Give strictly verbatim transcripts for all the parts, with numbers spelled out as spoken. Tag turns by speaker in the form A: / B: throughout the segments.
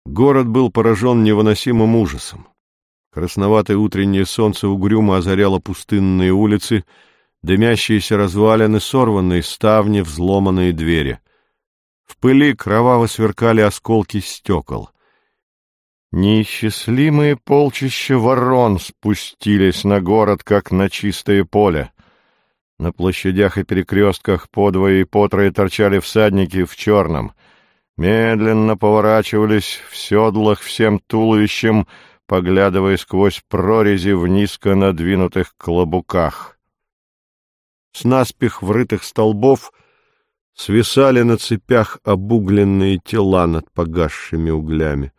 A: Город был поражен невыносимым ужасом. Красноватое утреннее солнце угрюмо озаряло пустынные улицы, дымящиеся развалины, сорванные ставни, взломанные двери. В пыли кроваво сверкали осколки стекол. Неисчислимые полчища ворон спустились на город, как на чистое поле. На площадях и перекрестках подвое и потрое торчали всадники в черном. Медленно поворачивались в седлах всем туловищем, поглядывая сквозь прорези в низко надвинутых клобуках. С наспех врытых столбов свисали на цепях обугленные тела над погасшими углями.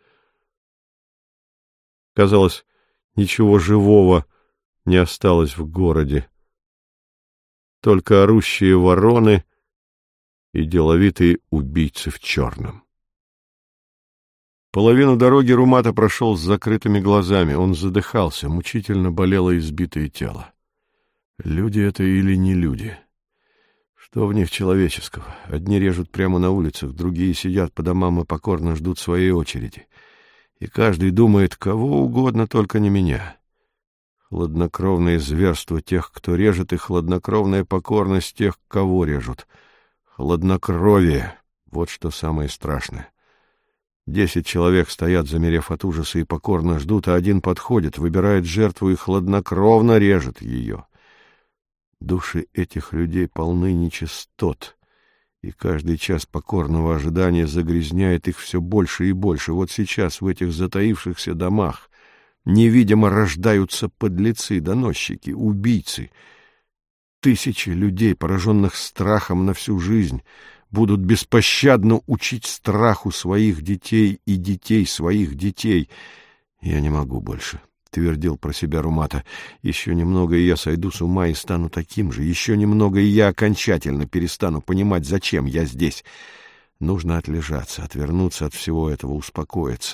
A: Казалось, ничего живого не осталось в городе. Только орущие вороны и деловитые убийцы в черном. Половину дороги Румата прошел с закрытыми глазами. Он задыхался, мучительно болело избитое тело. Люди это или не люди? Что в них человеческого? Одни режут прямо на улицах, другие сидят по домам и покорно ждут своей очереди. И каждый думает, кого угодно, только не меня. Хладнокровное зверство тех, кто режет, и хладнокровная покорность тех, кого режут. Хладнокровие — вот что самое страшное. Десять человек стоят, замерев от ужаса, и покорно ждут, а один подходит, выбирает жертву и хладнокровно режет ее. Души этих людей полны нечистот, и каждый час покорного ожидания загрязняет их все больше и больше. Вот сейчас в этих затаившихся домах невидимо рождаются подлецы, доносчики, убийцы. Тысячи людей, пораженных страхом на всю жизнь, будут беспощадно учить страху своих детей и детей своих детей. «Я не могу больше», — твердил про себя Румата. «Еще немного, и я сойду с ума и стану таким же. Еще немного, и я окончательно перестану понимать, зачем я здесь. Нужно отлежаться, отвернуться от всего этого, успокоиться».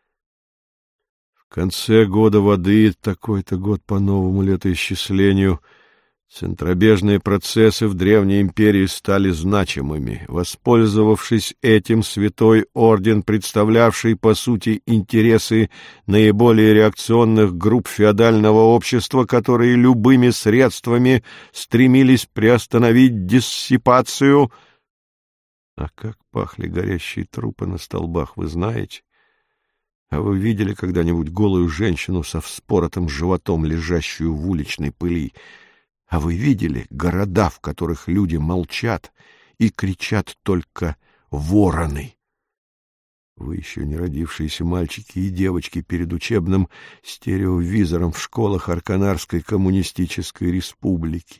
A: В конце года воды, такой-то год по новому летоисчислению, центробежные процессы в Древней империи стали значимыми. Воспользовавшись этим, Святой Орден, представлявший, по сути, интересы наиболее реакционных групп феодального общества, которые любыми средствами стремились приостановить диссипацию... А как пахли горящие трупы на столбах, вы знаете? А вы видели когда-нибудь голую женщину со вспоротым животом, лежащую в уличной пыли? А вы видели города, в которых люди молчат и кричат только «вороны»? Вы еще не родившиеся мальчики и девочки перед учебным стереовизором в школах Арканарской коммунистической республики.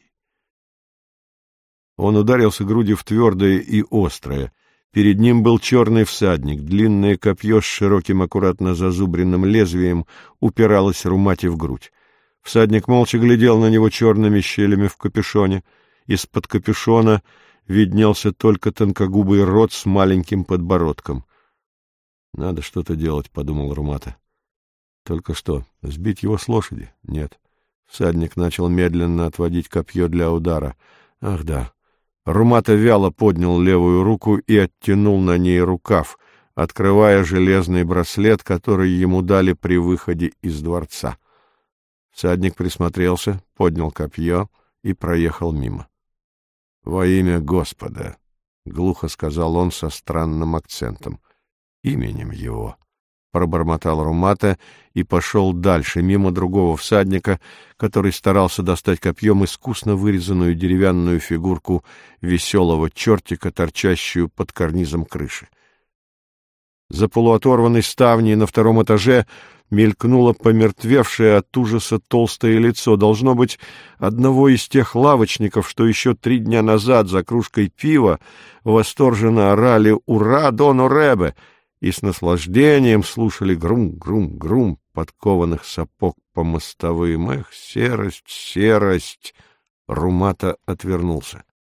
A: Он ударился грудью в твердое и острое. Перед ним был черный всадник, длинное копье с широким аккуратно зазубренным лезвием упиралось Румате в грудь. Всадник молча глядел на него черными щелями в капюшоне. Из-под капюшона виднелся только тонкогубый рот с маленьким подбородком. «Надо что-то делать», — подумал Румата. «Только что, сбить его с лошади? Нет». Всадник начал медленно отводить копье для удара. «Ах да». Румата вяло поднял левую руку и оттянул на ней рукав, открывая железный браслет, который ему дали при выходе из дворца. Всадник присмотрелся, поднял копье и проехал мимо. «Во имя Господа», — глухо сказал он со странным акцентом, — «именем его». Пробормотал Румата и пошел дальше, мимо другого всадника, который старался достать копьем искусно вырезанную деревянную фигурку веселого чертика, торчащую под карнизом крыши. За полуоторванной ставней на втором этаже мелькнуло помертвевшее от ужаса толстое лицо, должно быть, одного из тех лавочников, что еще три дня назад за кружкой пива восторженно орали «Ура, дону Ребе!» и с наслаждением слушали грум-грум-грум подкованных сапог по мостовым. Эх, серость, серость! Румата отвернулся.